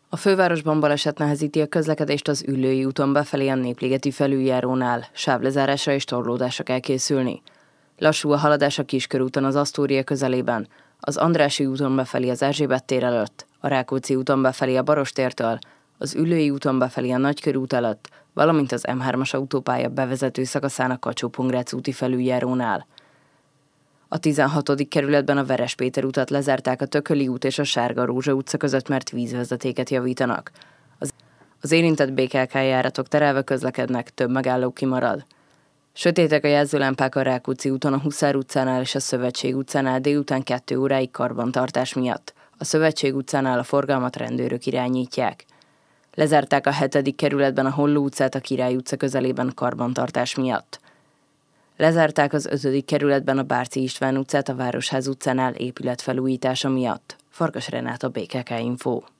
A fővárosban baleset nehezíti a közlekedést az Üllői úton befelé a Népligeti felüljárónál, sávlezárásra és torlódásra kell készülni. Lassú a haladás a Kiskörúton az Asztória közelében, az Andrássy úton befelé az Erzsébet tér előtt, a Rákóczi úton befelé a Barostértől, az Üllői úton befelé a Nagykörút előtt, valamint az M3-as autópálya bevezető szakaszán a Kacsó-Pongrác úti felüljárónál. A 16. kerületben a Veres Péter utat lezárták a Tököli út és a Sárga Rózsa utca között, mert vízvezetéket javítanak. Az érintett BKK járatok terelve közlekednek, több megálló kimarad. Sötétek a jelzőlámpák a Rákóczi úton, a Huszár utcánál és a Szövetség utcánál délután 2 óráig karbantartás miatt. A Szövetség utcánál a forgalmat rendőrök irányítják. Lezárták a 7. kerületben a Holló utcát a Király utca közelében karbantartás miatt. Lezárták az 5. kerületben a Bárci István utcát a Városház utcánál épületfelújítása miatt. Farkas Renáta, BKK Info.